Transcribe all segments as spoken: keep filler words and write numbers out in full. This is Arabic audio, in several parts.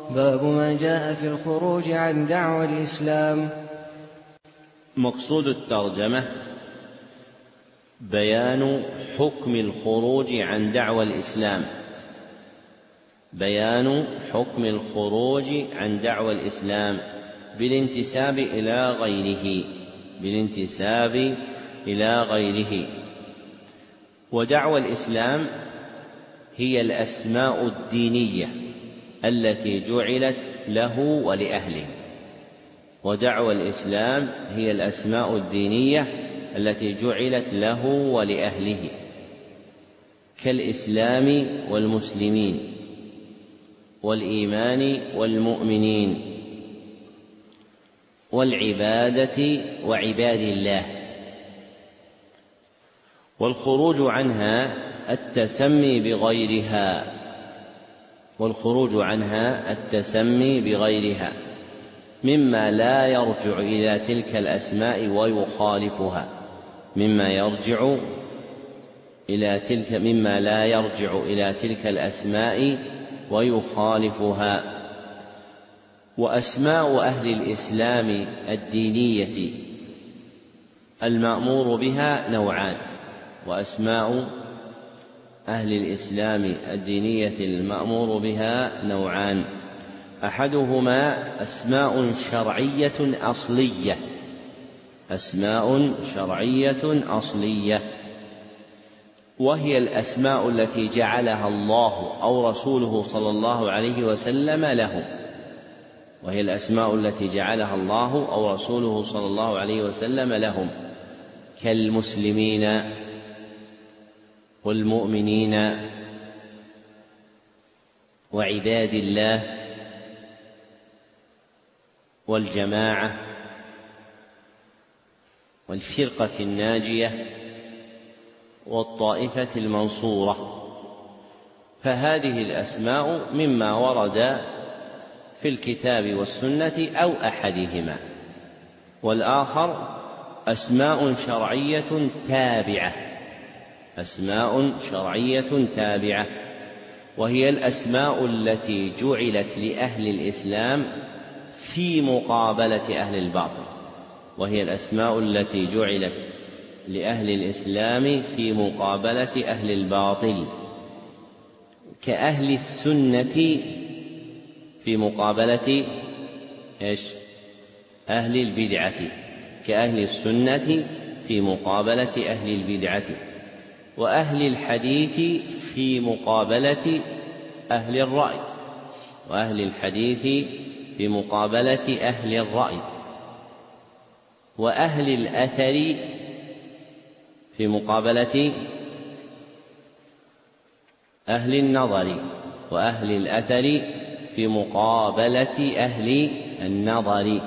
باب ما جاء في الخروج عن دعوى الإسلام. مقصود الترجمة بيان حكم الخروج عن دعوى الإسلام بيان حكم الخروج عن دعوى الإسلام بالانتساب إلى غيره بالانتساب إلى غيره ودعوى الإسلام هي الأسماء الدينية التي جعلت له ولأهله ودعوى الإسلام هي الأسماء الدينية التي جعلت له ولأهله كالإسلام والمسلمين والإيمان والمؤمنين والعبادة وعباد الله. والخروج عنها التسمي بغيرها والخروج عنها التسمي بغيرها مما لا يرجع إلى تلك الأسماء ويخالفها مما يرجع إلى تلك مما لا يرجع إلى تلك الأسماء ويخالفها. وأسماء أهل الإسلام الدينية المأمور بها نوعان وأسماء أهل الإسلام الدينية المأمور بها نوعان أحدهما أسماء شرعية أصلية أسماء شرعية أصلية وهي الأسماء التي جعلها الله أو رسوله صلى الله عليه وسلم لهم وهي الأسماء التي جعلها الله أو رسوله صلى الله عليه وسلم لهم كالمسلمين والمؤمنين وعباد الله والجماعة والفرقة الناجية والطائفة المنصورة. فهذه الأسماء مما ورد في الكتاب والسنة أو أحدهما. والآخر أسماء شرعية تابعة أسماء شرعية تابعة وهي الأسماء التي جعلت لأهل الإسلام في مقابلة أهل الباطل وهي الأسماء التي جعلت لأهل الإسلام في مقابلة أهل الباطل كأهل السنة في مقابلة إيش؟ أهل البدعة كأهل السنة في مقابلة أهل البدعة وأهل الحديث في مقابلة أهل الرأي وأهل الحديث في مقابلة أهل الرأي وأهل الأثر في مقابلة أهل النظر وأهل الأثر في مقابلة أهل النظر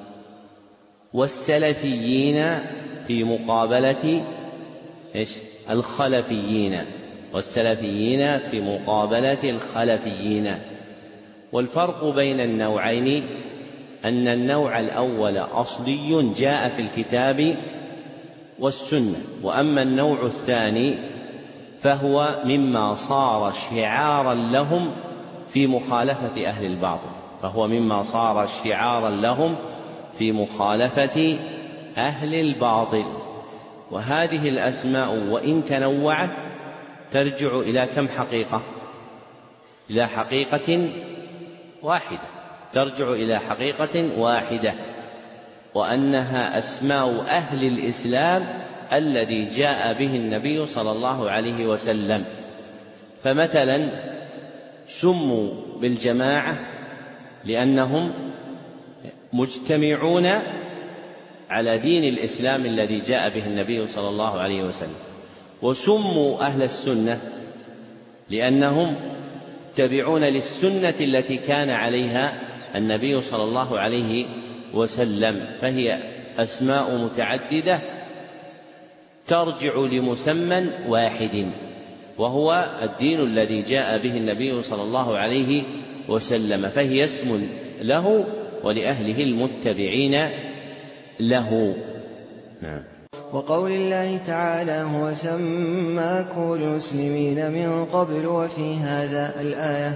والسلفيين في مقابلة إيش؟ الخلفيين والسلفيين في مقابلة الخلفيين. والفرق بين النوعين أن النوع الأول أصلي جاء في الكتاب والسنة وأما النوع الثاني فهو مما صار شعارا لهم في مخالفة أهل الباطل فهو مما صار شعارا لهم في مخالفة أهل الباطل. وهذه الأسماء وإن تنوعت ترجع إلى كم حقيقة؟ إلى حقيقة واحدة ترجع إلى حقيقة واحدة وأنها أسماء أهل الإسلام الذي جاء به النبي صلى الله عليه وسلم. فمثلا سموا بالجماعة لأنهم مجتمعون على دين الإسلام الذي جاء به النبي صلى الله عليه وسلم وسموا أهل السنة لأنهم تبعون للسنة التي كان عليها النبي صلى الله عليه وسلم. فهي أسماء متعددة ترجع لمسمى واحد وهو الدين الذي جاء به النبي صلى الله عليه وسلم فهي اسم له ولأهله المتبعين له. نعم. وقول الله تعالى هو سماكم المسلمين من قبل وفي هذا الآية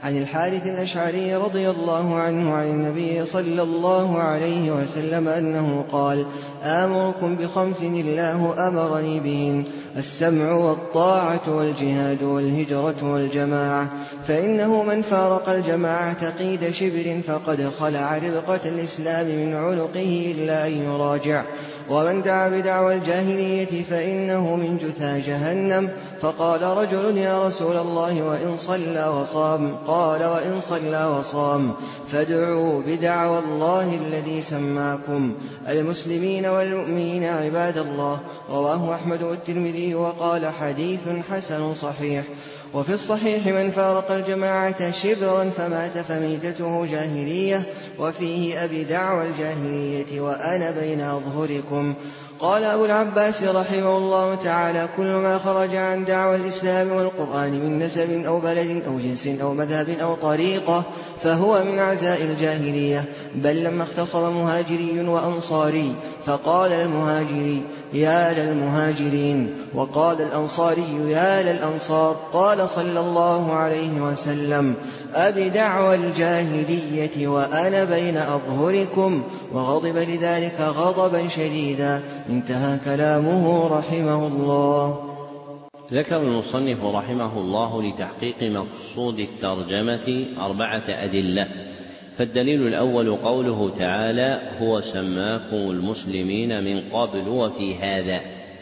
عن الحارث الأشعري رضي الله عنه عن النبي صلى الله عليه وسلم أنه قال: آمركم بخمس الله أمرني بهن: السمع والطاعة والجهاد والهجرة والجماعة، فإنه من فارق الجماعة قيد شبر فقد خلع ربقة الإسلام من عنقه إلا أن يراجع، ومن دعا بدعوى الجاهلية فإنه من جثى جهنم. فقال رجل: يا رسول الله وإن صلى وصام؟ قال: وإن صلى وصام فادعوا بدعوى الله الذي سماكم المسلمين والمؤمنين عباد الله. رواه أحمد والترمذي وقال: حديث حسن صحيح. وفي الصحيح: من فارق الجماعة شبرا فمات فميتته جاهلية، وفيه: أبي دعوى الجاهلية وأنا بين أظهركم. قال أبو العباس رحمه الله تعالى: كل ما خرج عن دعوى الإسلام والقرآن من نسب أو بلد أو جنس أو مذهب أو طريقة فهو من عزاء الجاهلية. بل لما اختصم مهاجري وأنصاري فقال المهاجري: يا للمهاجرين، وقال الأنصاري: يا للأنصار، قال صلى الله عليه وسلم: أبي دعوى الجاهلية وأنا بين أظهركم، وغضب لذلك غضبا شديدا. انتهى كلامه رحمه الله. ذكر المصنف رحمه الله لتحقيق مقصود الترجمة أربعة أدلة. فالدليل الأول قوله تعالى: هو سماكم المسلمين من قبل وفي هذا،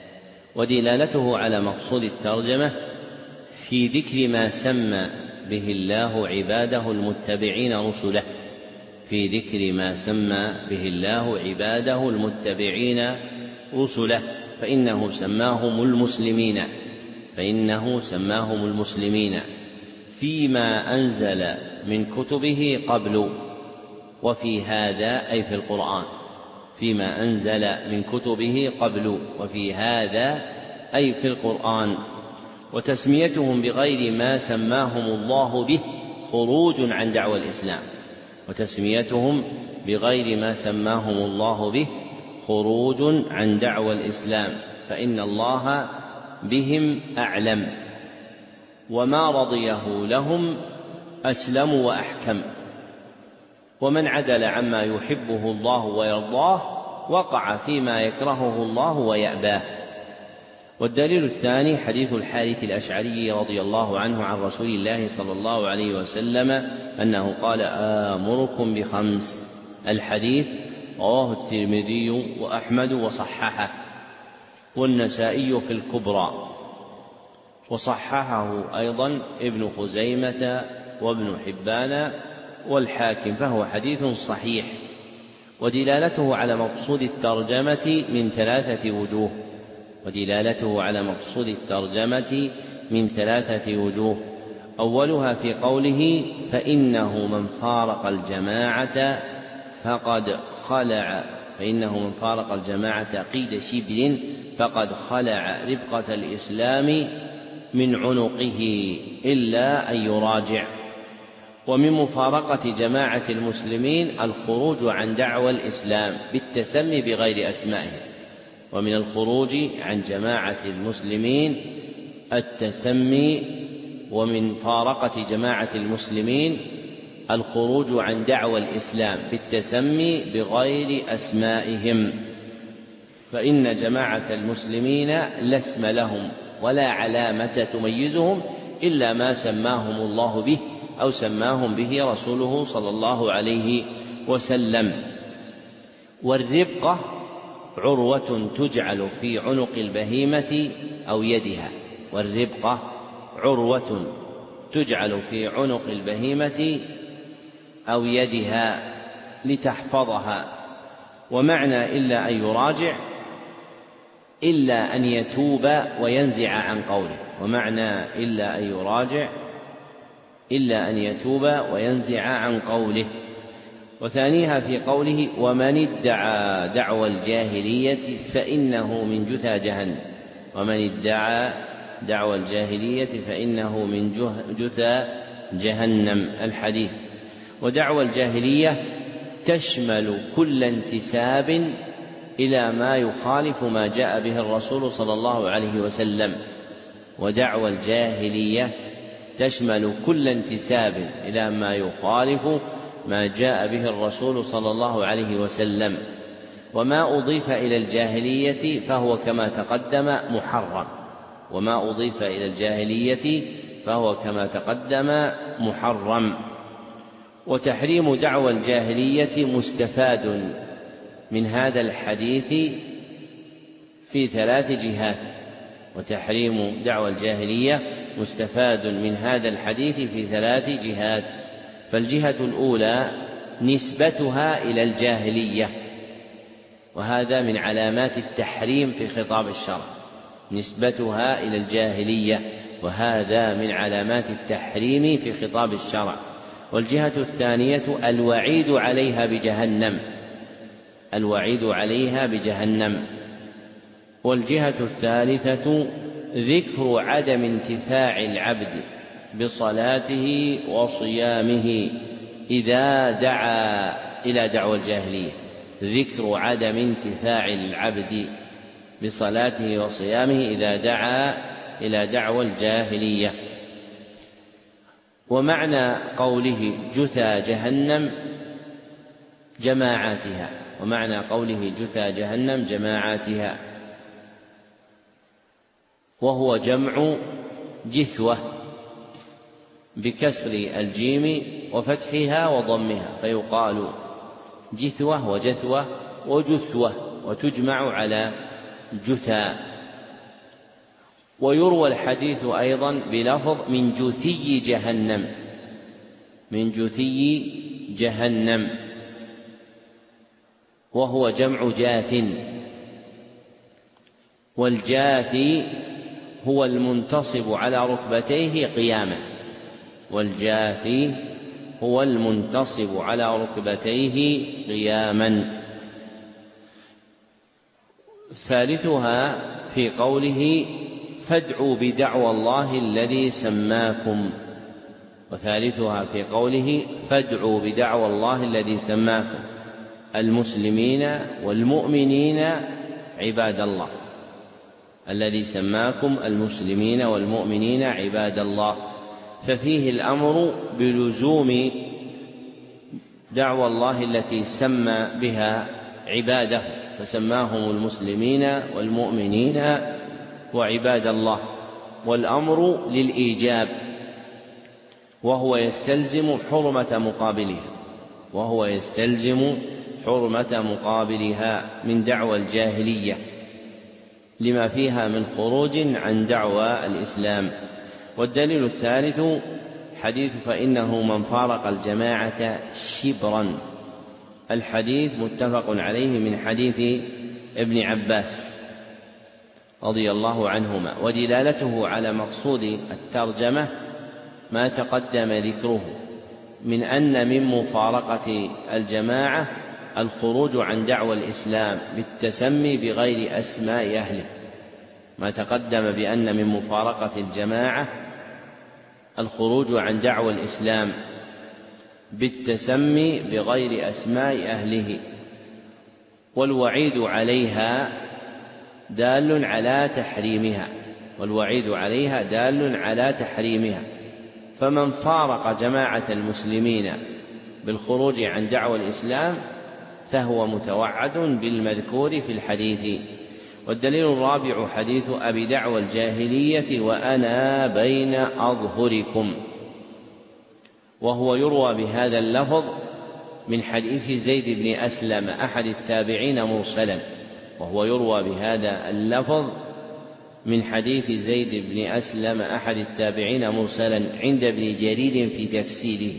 ودلالته على مقصود الترجمة في ذكر ما سمى به الله عباده المتبعين رسله، في ذكر ما سمى به الله عباده المتبعين رسله، فإنه سماهم المسلمين فإنه سماهم المسلمين فيما أنزل من كتبه قبل وفي هذا، أي في القرآن، فيما أنزل من كتبه قبل وفي هذا أي في القرآن. وتسميتهم بغير ما سماهم الله به خروج عن دعوى الإسلام وتسميتهم بغير ما سماهم الله به خروج عن دعوى الإسلام، فإن الله بهم أعلم، وما رضيه لهم أسلم وأحكم، ومن عدل عما يحبه الله ويرضاه وقع فيما يكرهه الله ويأباه. والدليل الثاني حديث الحارث الأشعري رضي الله عنه عن رسول الله صلى الله عليه وسلم أنه قال: آمركم بخمس. الحديث رواه الترمذي وأحمد وصححه، والنسائي في الكبرى، وصححه أيضا ابن خزيمة وابن حبان والحاكم، فهو حديث صحيح. ودلالته على مقصود الترجمة من ثلاثة وجوه ودلالته على مقصود الترجمة من ثلاثة وجوه أولها في قوله: فإنه من فارق الجماعة فقد خلع فإنه من فارق الجماعة قيد شبر فقد خلع ربقة الإسلام من عنقه إلا أن يراجع. ومن مفارقة جماعة المسلمين الخروج عن دعوى الإسلام بالتسمي بغير أسمائهم، ومن الخروج عن جماعة المسلمين التسمي ومن فارقة جماعة المسلمين الخروج عن دعوى الإسلام بالتسمي بغير أسمائهم، فإن جماعة المسلمين لا اسم لهم ولا علامة تميزهم إلا ما سماهم الله به أو سماهم به رسوله صلى الله عليه وسلم. والربقة عروة تجعل في عنق البهيمة أو يدها والربقة عروة تجعل في عنق البهيمة أو يدها لتحفظها. ومعنى إلا أن يراجع إلا أن يتوب وينزع عن قوله ومعنى إلا أن يراجع إلا أن يتوب وينزع عن قوله. وثانيها في قوله: ومن ادعى دعوى الجاهلية فإنه من جثى جهنم ومن ادعى دعوى الجاهلية فإنه من جثى جهنم. الحديث. ودعوى الجاهلية تشمل كل انتساب إلى ما يخالف ما جاء به الرسول صلى الله عليه وسلم ودعوى الجاهلية تشمل كل انتساب إلى ما يخالف ما جاء به الرسول صلى الله عليه وسلم. وما أضيف إلى الجاهلية فهو كما تقدم محرم وما أضيف إلى الجاهلية فهو كما تقدم محرم. وتحريم دعوى الجاهلية مستفاد من هذا الحديث في ثلاث جهات وتحريم دعوى الجاهلية مستفاد من هذا الحديث في ثلاث جهات. فالجهة الأولى نسبتها إلى الجاهلية، وهذا من علامات التحريم في خطاب الشرع، نسبتها إلى الجاهلية، وهذا من علامات التحريم في خطاب الشرع. والجهة الثانية الوعيد عليها بجهنم، الوعيد عليها بجهنم. والجهة الثالثة ذكر عدم انتفاع العبد بصلاته وصيامه إذا دعا إلى دعوى الجاهلية، ذكر عدم انتفاع العبد بصلاته وصيامه إذا دعا إلى دعوى الجاهلية. ومعنى قوله جثى جهنم جماعاتها، ومعنى قوله جثى جهنم جماعاتها، وهو جمع جثوة بكسر الجيم وفتحها وضمها، فيقال جثوة وجثوة وجثوة، وتجمع على جثى. ويروى الحديث أيضا بلفظ من جثي جهنم، من جثي جهنم، وهو جمع جاث. والجاثي هو المنتصب على ركبتيه قياما، والجاثي هو المنتصب على ركبتيه قياما. ثالثها في قوله فادعوا بدعوى الله الذي سماكم، وثالثها في قوله فادعوا بدعوى الله الذي سماكم المسلمين والمؤمنين عباد الله، الذي سماكم المسلمين والمؤمنين عباد الله. ففيه الأمر بلزوم دعوى الله التي سمى بها عباده، فسماهم المسلمين والمؤمنين وعباد الله، والأمر للإيجاب، وهو يستلزم حرمة مقابلها، وهو يستلزم حرمة مقابلها من دعوى الجاهلية لما فيها من خروج عن دعوى الإسلام. والدليل الثالث حديث فإنه من فارق الجماعة شبرا، الحديث متفق عليه من حديث ابن عباس رضي الله عنهما، ودلالته على مقصود الترجمة ما تقدم ذكره من أن من مفارقة الجماعة الخروج عن دعوى الإسلام بالتسمي بغير أسماء أهله، ما تقدم بأن من مفارقة الجماعة الخروج عن دعوى الإسلام بالتسمي بغير أسماء أهله. والوعيد عليها دال على تحريمها، والوعيد عليها دال على تحريمها. فمن فارق جماعة المسلمين بالخروج عن دعوى الإسلام فهو متوعد بالمذكور في الحديث. والدليل الرابع حديث أبي دعوى الجاهلية وأنا بين أظهركم، وهو يروى بهذا اللفظ من حديث زيد بن أسلم أحد التابعين مرسلا، وهو يروى بهذا اللفظ من حديث زيد بن أسلم أحد التابعين مرسلا عند ابن جرير في تفسيره.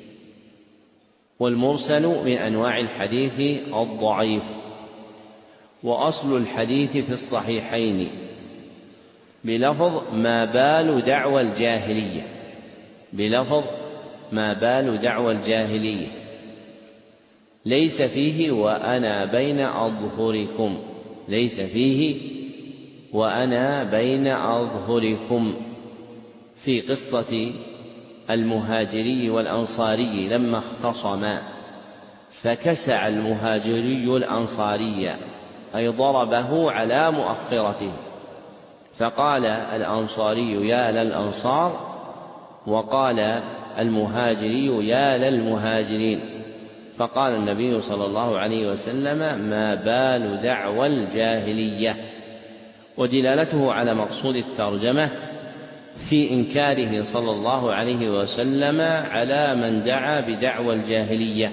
والمرسل من أنواع الحديث الضعيف. وأصل الحديث في الصحيحين بلفظ ما بال دعوى الجاهلية، بلفظ ما بال دعوى الجاهلية، ليس فيه وأنا بين أظهركم، ليس فيه وأنا بين أظهركم في قصة المهاجري والأنصاري لما اختصما فكسع المهاجري الأنصاري أي ضربه على مؤخرته، فقال الأنصاري يا للأنصار وقال المهاجري يا للمهاجرين، فقال النبي صلى الله عليه وسلم ما بال دعوى الجاهلية. ودلالته على مقصود الترجمة في إنكاره صلى الله عليه وسلم على من دعا بدعوى الجاهلية،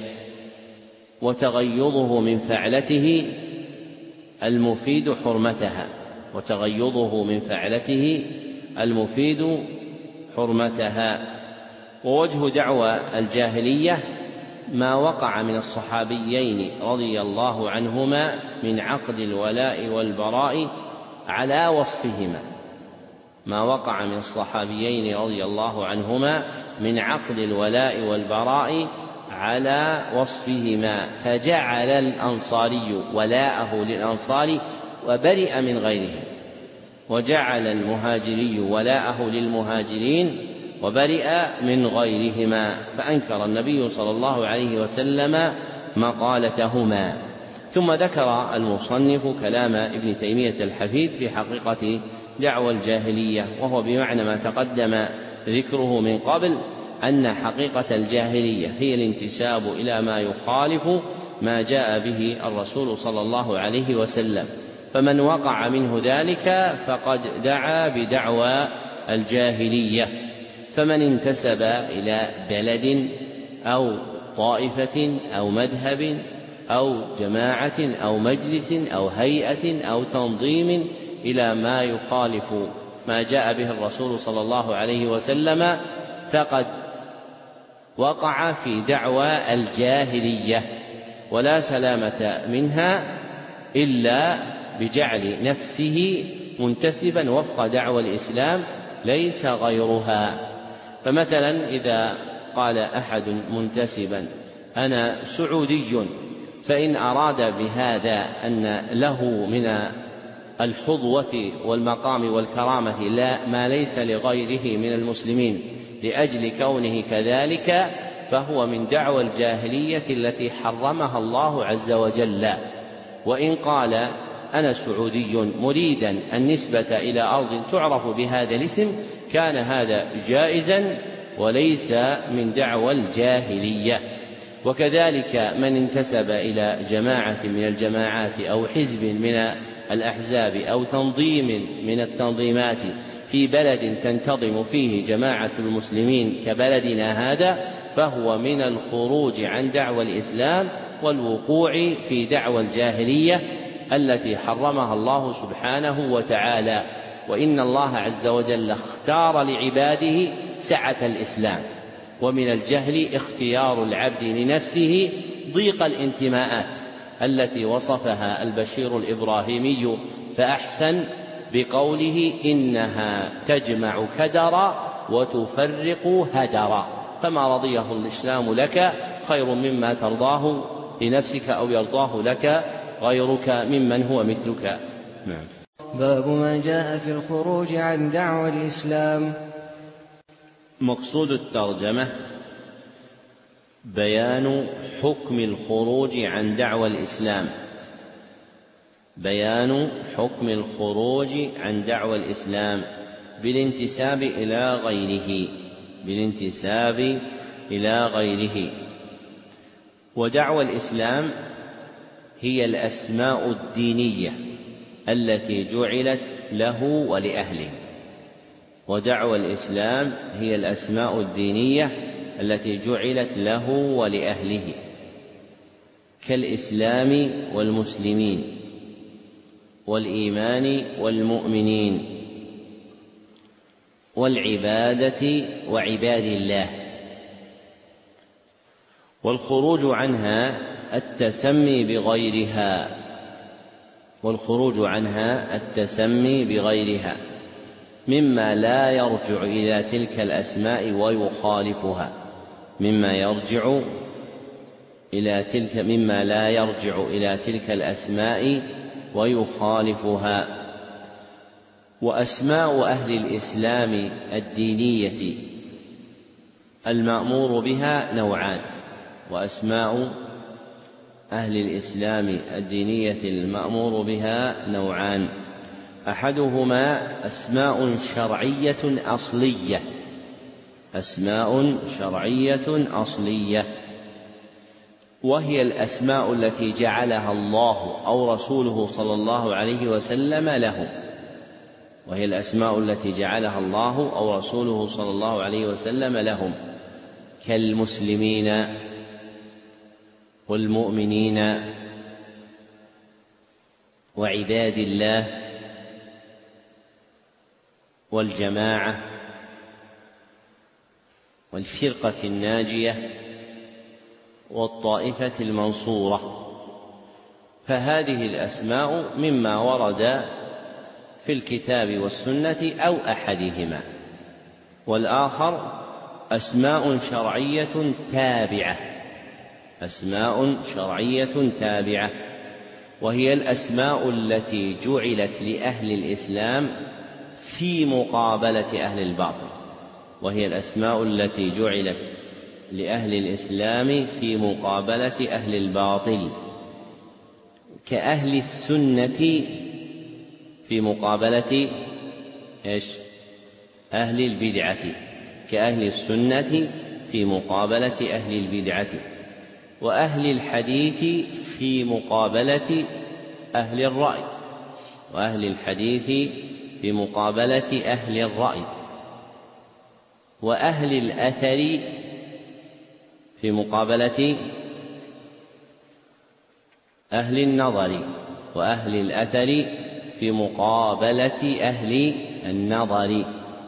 وتغيظه من فعلته المفيد حرمتها وتغيظه من فعلته المفيد حرمتها. ووجه دعوى الجاهلية ما وقع من الصحابيين رضي الله عنهما من عقد الولاء والبراء على وصفهما ما وقع من الصحابيين رضي الله عنهما من عقد الولاء والبراء على وصفهما، فجعل الأنصاري ولاءه للأنصار وبرئ من غيرهم، وجعل المهاجري ولاءه للمهاجرين وبرئ من غيرهما، فأنكر النبي صلى الله عليه وسلم مقالتهما. ثم ذكر المصنف كلام ابن تيمية الحفيد في حقيقة دعوى الجاهلية، وهو بمعنى ما تقدم ذكره من قبل، أن حقيقة الجاهلية هي الانتساب إلى ما يخالف ما جاء به الرسول صلى الله عليه وسلم، فمن وقع منه ذلك فقد دعا بدعوى الجاهلية. فمن انتسب إلى بلد أو طائفة أو مذهب أو جماعة أو مجلس أو هيئة أو تنظيم إلى ما يخالف ما جاء به الرسول صلى الله عليه وسلم فقد وقع في دعوى الجاهلية، ولا سلامة منها إلا بجعل نفسه منتسبا وفق دعوى الإسلام ليس غيرها. فمثلا إذا قال أحد منتسبا أنا سعودي، فإن أراد بهذا أن له من الحظوة والمقام والكرامة لا ما ليس لغيره من المسلمين لأجل كونه كذلك، فهو من دعوى الجاهلية التي حرمها الله عز وجل. وإن قال أنا سعودي مريدا النسبة إلى أرض تعرف بهذا الاسم كان هذا جائزا وليس من دعوى الجاهلية. وكذلك من انتسب إلى جماعة من الجماعات أو حزب من الأحزاب أو تنظيم من التنظيمات في بلد تنتظم فيه جماعة المسلمين كبلدنا هذا، فهو من الخروج عن دعوى الإسلام والوقوع في دعوى الجاهلية التي حرمها الله سبحانه وتعالى. وإن الله عز وجل اختار لعباده سعة الإسلام، ومن الجهل اختيار العبد لنفسه ضيق الانتماءات التي وصفها البشير الإبراهيمي فأحسن بقوله إنها تجمع كدرا وتفرق هدرا، فما رضيه الإسلام لك خير مما ترضاه لنفسك أو يرضاه لك غيرك ممن هو مثلك. نعم. باب ما جاء في الخروج عن دعوى الإسلام. مقصود الترجمة بيان حكم الخروج عن دعوى الإسلام بيان حكم الخروج عن دعوى الإسلام بالانتساب إلى غيره بالانتساب إلى غيره ودعوى الإسلام هي الأسماء الدينية التي جعلت له ولأهله ودعوى الإسلام هي الأسماء الدينية التي جعلت له ولأهله كالإسلام والمسلمين والإيمان والمؤمنين والعبادة وعباد الله. والخروج عنها التسمي بغيرها والخروج عنها التسمي بغيرها مما لا يرجع إلى تلك الأسماء ويخالفها مما يرجع إلى تلك مما لا يرجع إلى تلك الأسماء ويخالفها. وأسماء أهل الإسلام الدينية المأمور بها نوعان وأسماء أهل الإسلام الدينية المأمور بها نوعان أحدهما أسماء شرعية أصلية أسماء شرعية أصلية، وهي الأسماء التي جعلها الله أو رسوله صلى الله عليه وسلم لهم وهي الأسماء التي جعلها الله أو رسوله صلى الله عليه وسلم لهم كالمسلمين والمؤمنين وعباد الله والجماعة والفرقة الناجية والطائفة المنصورة. فهذه الأسماء مما ورد في الكتاب والسنة أو أحدهما. والآخر أسماء شرعية تابعة أسماء شرعية تابعة وهي الأسماء التي جعلت لأهل الإسلام في مقابلة أهل الباطل وهي الأسماء التي جعلت لأهل الإسلام في مقابلة أهل الباطل، كأهل السنة في مقابلة إيش؟ أهل البدعة كأهل السنة في مقابلة أهل البدعة، وأهل الحديث في مقابلة أهل الرأي وأهل الحديث في مقابلة أهل الرأي، وأهل الأثر في مقابلة أهل النظر وأهل الأثر في مقابلة أهل النظر،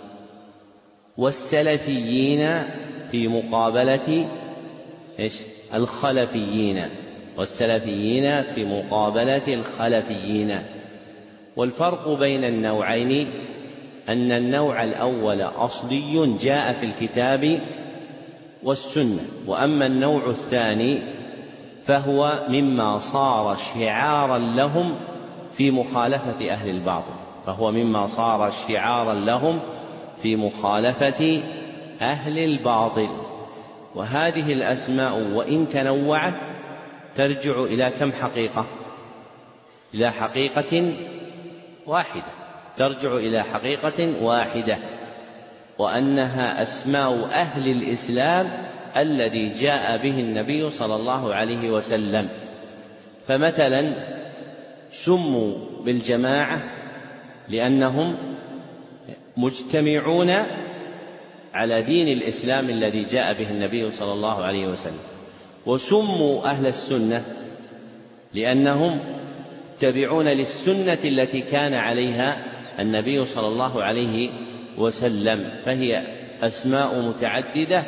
والسلفيين في مقابلة إيش؟ الخلفيين والسلفيين في مقابلة الخلفيين. والفرق بين النوعين أن النوع الأول أصلي جاء في الكتاب والسنة، وأما النوع الثاني فهو مما صار شعارا لهم في مخالفة أهل الباطل فهو مما صار شعارا لهم في مخالفة أهل الباطل. وهذه الأسماء وإن تنوعت ترجع إلى كم حقيقة؟ إلى حقيقة واحدة ترجع إلى حقيقة واحدة وأنها أسماء أهل الإسلام الذي جاء به النبي صلى الله عليه وسلم. فمثلا سموا بالجماعة لأنهم مجتمعون على دين الإسلام الذي جاء به النبي صلى الله عليه وسلم، وسموا أهل السنة لأنهم تبعون للسنة التي كان عليها النبي صلى الله عليه وسلم. فهي أسماء متعددة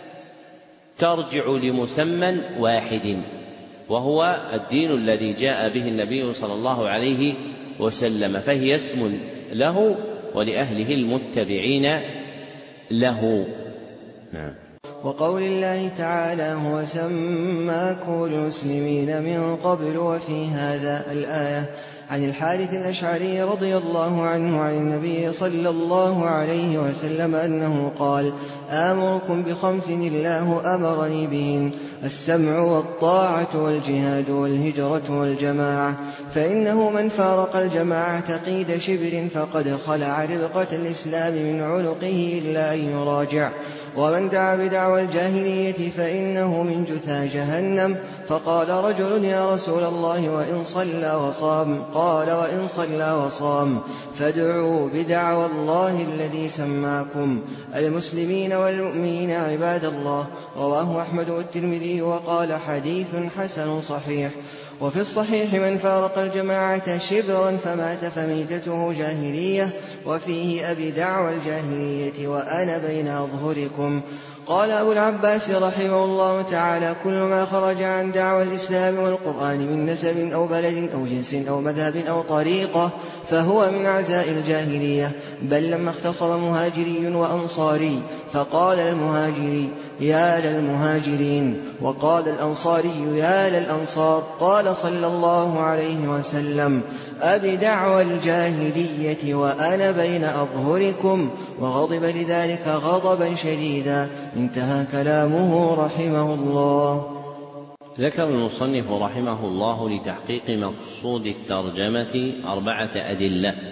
ترجع لمسمى واحد وهو الدين الذي جاء به النبي صلى الله عليه وسلم، فهي اسم له ولأهله المتبعين له. نعم. وقول الله تعالى هو سماكم المسلمين من قبل وفي هذا الآية عن الحارث الأشعري رضي الله عنه عن النبي صلى الله عليه وسلم أنه قال: آمركم بخمس الله أمرني بهن: السمع والطاعة والجهاد والهجرة والجماعة، فإنه من فارق الجماعة قيد شبر فقد خلع ربقة الإسلام من عنقه إلا أن يراجع، ومن دعا بدعوى الجاهلية فإنه من جثى جهنم. فقال رجل: يا رسول الله وإن صلى وصام؟ قال: وإن صلى وصام فادعوا بدعوى الله الذي سماكم المسلمين والمؤمنين عباد الله. رواه أحمد والترمذي وقال: حديث حسن صحيح. وفي الصحيح: من فارق الجماعة شبرا فمات فميتته جاهلية، وفيه: أبي دعوى الجاهلية وأنا بين أظهركم. قال أبو العباس رحمه الله تعالى: كل ما خرج عن دعوى الإسلام والقرآن من نسب أو بلد أو جنس أو مذهب أو طريقة فهو من عزاء الجاهلية. بل لما اختصم مهاجري وأنصاري فقال المهاجري: يا للمهاجرين، وقال الأنصاري: يا للأنصار، قال صلى الله عليه وسلم: أبي دعوى الجاهلية وأنا بين أظهركم، وغضب لذلك غضبا شديدا. انتهى كلامه رحمه الله. ذكر المصنف رحمه الله لتحقيق مقصود الترجمة أربعة أدلة.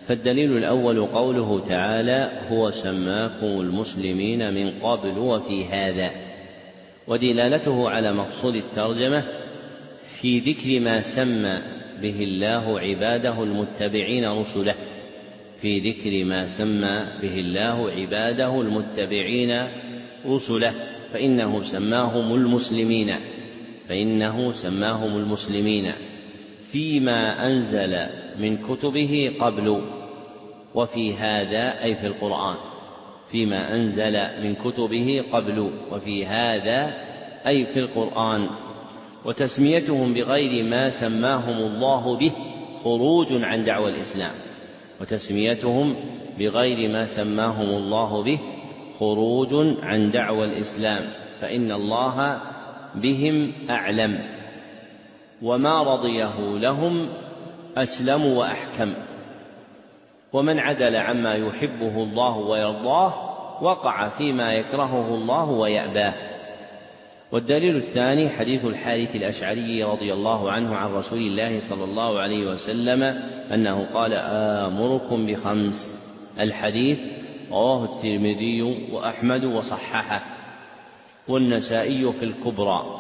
فالدليل الأول قوله تعالى هو سماكم المسلمين من قبل وفي هذا، ودلالته على مقصود الترجمة في ذكر ما سمى به الله عباده المتبعين رسله، في ذكر ما سمى به الله عباده المتبعين رسله، فإنه سماهم المسلمين فإنه سماهم المسلمين فيما أنزل من كتبه قبل وفي هذا، أي في القرآن، فيما أنزل من كتبه قبل وفي هذا أي في القرآن. وتسميتهم بغير ما سماهم الله به خروج عن دعوى الإسلام وتسميتهم بغير ما سماهم الله به خروج عن دعوى الإسلام، فإن الله بهم أعلم، وما رضيه لهم أسلم وأحكم، ومن عدل عما يحبه الله ويرضاه وقع فيما يكرهه الله ويأباه. والدليل الثاني حديث الحارث الأشعري رضي الله عنه عن رسول الله صلى الله عليه وسلم أنه قال آمركم بخمس. الحديث رواه الترمذي وأحمد وصححه والنسائي في الكبرى،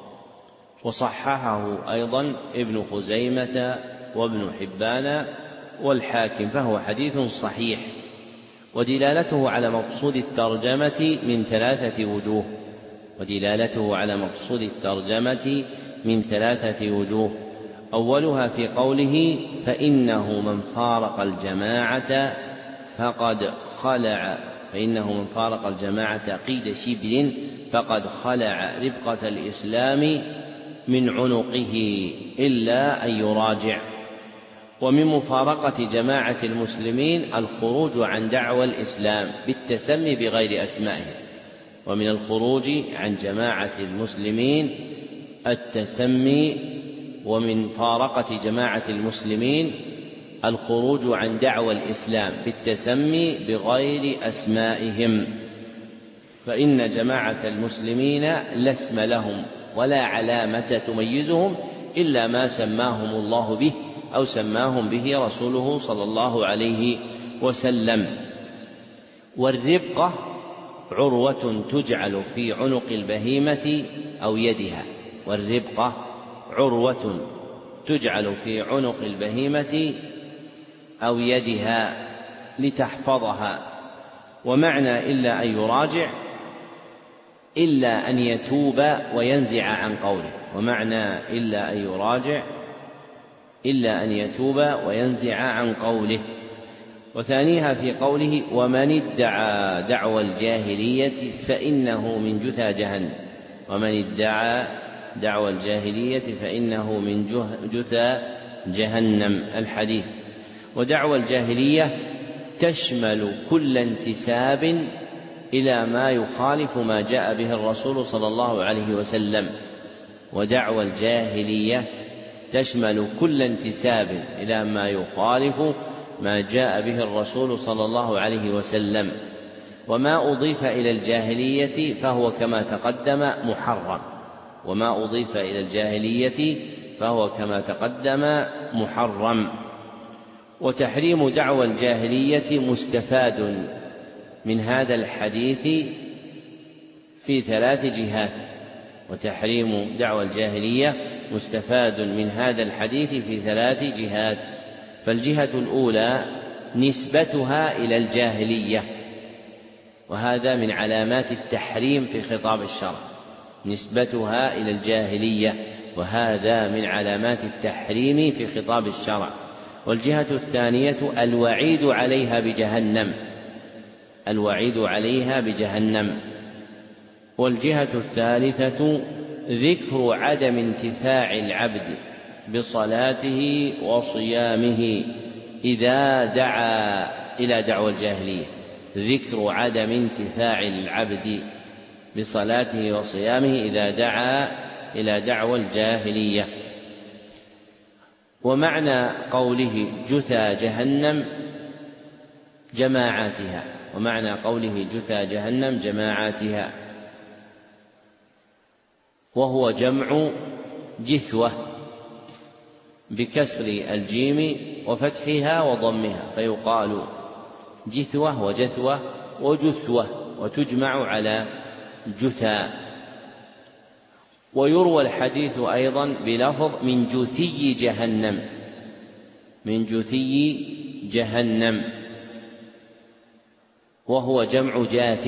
وصححه أيضا ابن خزيمة وابن حبان والحاكم، فهو حديث صحيح. ودلالته على مقصود الترجمة من ثلاثة وجوه ودلالته على مقصود الترجمة من ثلاثة وجوه أولها في قوله فإنه من فارق الجماعة فقد خلع فإنه من فارق الجماعة قيد شبر فقد خلع ربقة الإسلام من عنقه إلا أن يراجع. ومن مفارقة جماعة المسلمين الخروج عن دعوى الإسلام بالتسمي بغير أسمائهم، ومن الخروج عن جماعة المسلمين التسمي ومن فارقة جماعة المسلمين الخروج عن دعوى الإسلام بالتسمي بغير أسمائهم، فإن جماعة المسلمين لا اسم لهم ولا علامة تميزهم إلا ما سماهم الله به أو سماهم به رسوله صلى الله عليه وسلم. والربقة عروة تجعل في عنق البهيمة أو يدها والربقة عروة تجعل في عنق البهيمة أو يدها لتحفظها. ومعنى إلا أن يراجع إلا أن يتوب وينزع عن قوله ومعنى إلا أن يراجع إلا أن يتوب وينزع عن قوله. وثانيها في قوله ومن ادعى دعوى الجاهلية فإنه من جثى جهنم ومن ادعى دعوى الجاهلية فإنه من جثى جهنم. الحديث. ودعوى الجاهلية تشمل كل انتساب إلى ما يخالف ما جاء به الرسول صلى الله عليه وسلم ودعوى الجاهلية تشمل كل انتساب إلى ما يخالف ما جاء به الرسول صلى الله عليه وسلم. وما أضيف إلى الجاهلية فهو كما تقدم محرم وما أضيف إلى الجاهلية فهو كما تقدم محرم. وتحريم دعوى الجاهلية مستفاد من هذا الحديث في ثلاث جهات وتحريم دعوى الجاهلية مستفاد من هذا الحديث في ثلاث جهات. فالجهة الأولى نسبتها إلى الجاهلية، وهذا من علامات التحريم في خطاب الشرع، نسبتها إلى الجاهلية وهذا من علامات التحريم في خطاب الشرع. والجهة الثانية الوعيد عليها بجهنم الوعيد عليها بجهنم. والجهة الثالثة ذكر عدم انتفاع العبد بصلاته وصيامه إذا دعا إلى دعوى الجاهلية ذكر عدم انتفاع العبد بصلاته وصيامه إذا دعا إلى دعوى الجاهلية. ومعنى قوله جثى جهنم جماعاتها ومعنى قوله جثى جهنم جماعاتها وهو جمع جثوة بكسر الجيم وفتحها وضمها، فيقال جثوة وجثوة وجثوة، وتجمع على جثى. ويروى الحديث أيضا بلفظ من جثي جهنم، من جثي جهنم، وهو جمع جاث.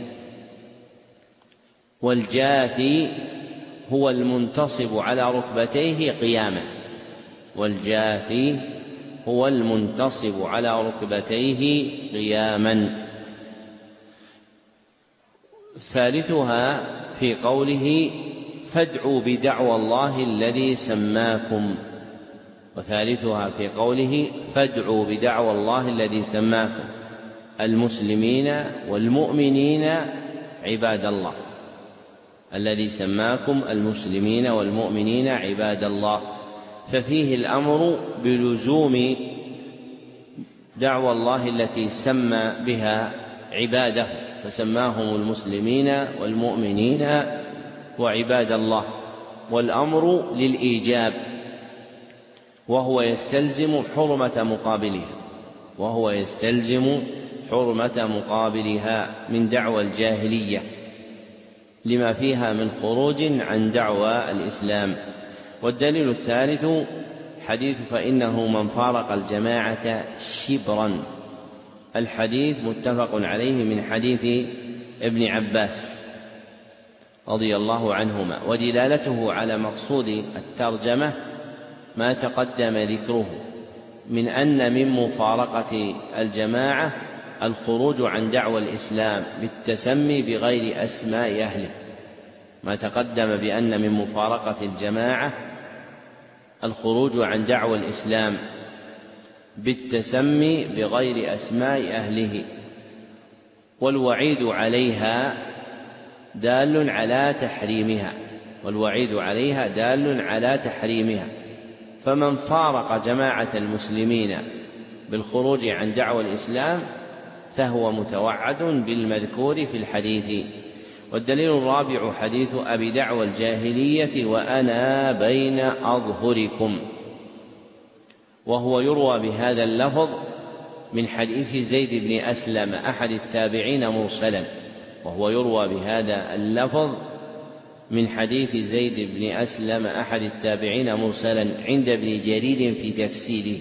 والجاثي هو المنتصب على ركبتيه قياما، والجاثي هو المنتصب على ركبتيه قياما. ثالثها في قوله فادعوا بدعوى الله الذي سماكم، وثالثها في قوله فادعوا بدعوى الله الذي سماكم المسلمين والمؤمنين عباد الله، الذي سماكم المسلمين والمؤمنين عباد الله، ففيه الأمر بلزوم دعوى الله التي سمى بها عباده، فسماهم المسلمين والمؤمنين وعباد الله، والأمر للإيجاب، وهو يستلزم حرمة مقابلها، وهو يستلزم حرمة مقابلها من دعوى الجاهلية لما فيها من خروج عن دعوى الإسلام. والدليل الثالث حديث فإنه من فارق الجماعة شبرا، الحديث متفق عليه من حديث ابن عباس رضي الله عنهما، ودلالته على مقصود الترجمة ما تقدم ذكره من أن من مفارقة الجماعة الخروج عن دعوى الإسلام بالتسمي بغير أسماء أهله، ما تقدم بأن من مفارقة الجماعة الخروج عن دعوى الإسلام بالتسمي بغير أسماء أهله، والوعيد عليها دال على تحريمها، والوعيد عليها دال على تحريمها. فمن فارق جماعة المسلمين بالخروج عن دعوى الإسلام فهو متوعد بالمذكور في الحديث. والدليل الرابع حديث أبي دعوى الجاهلية وأنا بين أظهركم، وهو يروى بهذا اللفظ من حديث زيد بن أسلم أحد التابعين مرسلا، وهو يروى بهذا اللفظ من حديث زيد بن أسلم أحد التابعين مرسلا عند ابن جرير في تفسيره.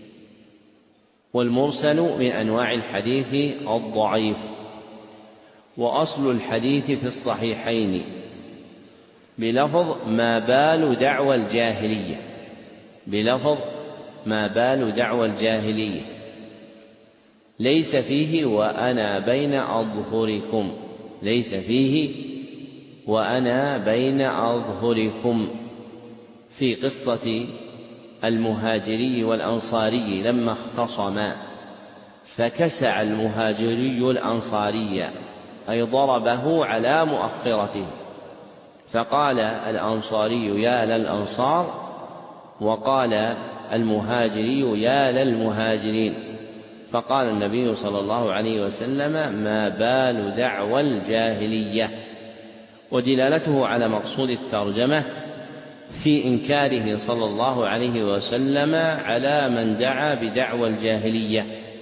والمرسل من أنواع الحديث الضعيف. وأصل الحديث في الصحيحين بلفظ ما بال دعوى الجاهلية، بلفظ ما بال دعوى الجاهلية، ليس فيه وأنا بين أظهركم، ليس فيه وأنا بين أظهركم، في قصة المهاجري والأنصاري لما اختصما فكسع المهاجري الأنصاري أي ضربه على مؤخرته، فقال الأنصاري يا للأنصار، وقال المهاجري يا للمهاجرين، فقال النبي صلى الله عليه وسلم ما بال دعوى الجاهلية. ودلالته على مقصود الترجمة في إنكاره صلى الله عليه وسلم على من دعا بدعوى الجاهلية،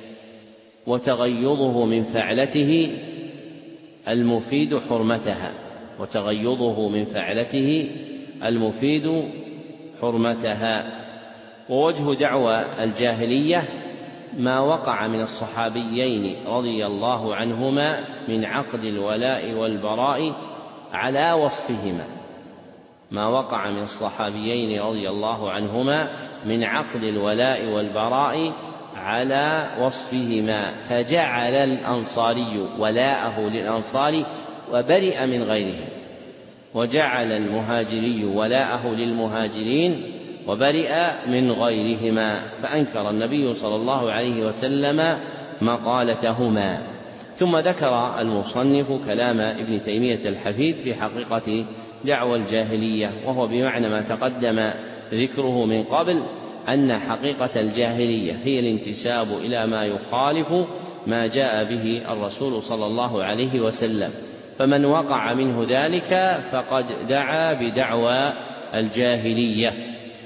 وتغيظه من فعلته المفيد حرمتها، وتغيظه من فعلته المفيد حرمتها. ووجه دعوى الجاهلية ما وقع من الصحابيين رضي الله عنهما من عقد الولاء والبراء على وصفهما، ما وقع من الصحابيين رضي الله عنهما من عقد الولاء والبراء على وصفهما، فجعل الأنصاري ولاءه للأنصار وبرئ من غيرهم، وجعل المهاجري ولاءه للمهاجرين وبرئ من غيرهما، فأنكر النبي صلى الله عليه وسلم مقالتهما. ثم ذكر المصنف كلام ابن تيمية الحفيد في حقيقة دعوى الجاهلية، وهو بمعنى ما تقدم ذكره من قبل، أن حقيقة الجاهلية هي الانتساب إلى ما يخالف ما جاء به الرسول صلى الله عليه وسلم، فمن وقع منه ذلك فقد دعا بدعوى الجاهلية.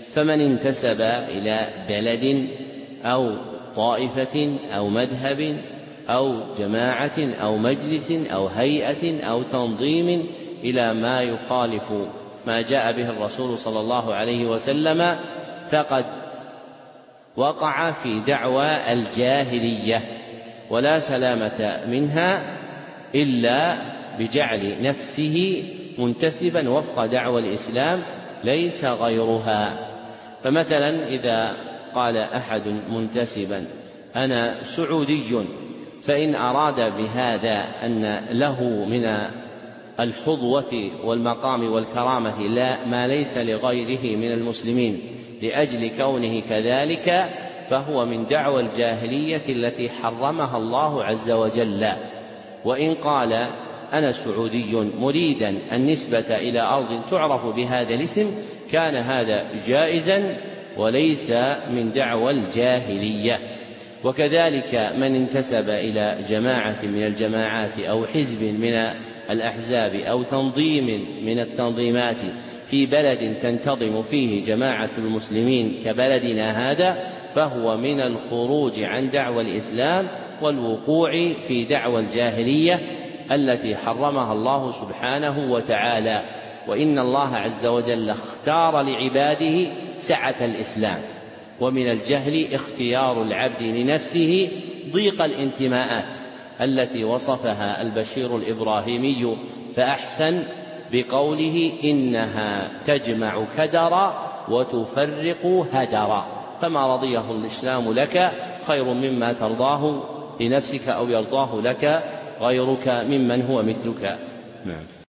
فمن انتسب إلى بلد أو طائفة أو مذهب أو جماعة أو مجلس أو هيئة أو تنظيم إلى ما يخالف ما جاء به الرسول صلى الله عليه وسلم فقد وقع في دعوى الجاهلية، ولا سلامة منها إلا بجعل نفسه منتسبا وفق دعوى الإسلام ليس غيرها. فمثلا إذا قال أحد منتسبا أنا سعودي، فإن أراد بهذا أن له من الحظوة والمقام والكرامة لا ما ليس لغيره من المسلمين لأجل كونه كذلك، فهو من دعوى الجاهلية التي حرمها الله عز وجل. وإن قال أنا سعودي مريدا النسبة إلى أرض تعرف بهذا الاسم كان هذا جائزا وليس من دعوى الجاهلية. وكذلك من انتسب إلى جماعة من الجماعات أو حزب من الأحزاب أو تنظيم من التنظيمات في بلد تنتظم فيه جماعة المسلمين كبلدنا هذا، فهو من الخروج عن دعوى الإسلام والوقوع في دعوى الجاهلية التي حرمها الله سبحانه وتعالى. وإن الله عز وجل اختار لعباده سعة الإسلام، ومن الجهل اختيار العبد لنفسه ضيق الانتماءات التي وصفها البشير الإبراهيمي فأحسن بقوله إنها تجمع كدرا وتفرق هدرا، فما رضيه الإسلام لك خير مما ترضاه لنفسك أو يرضاه لك غيرك ممن هو مثلك. نعم.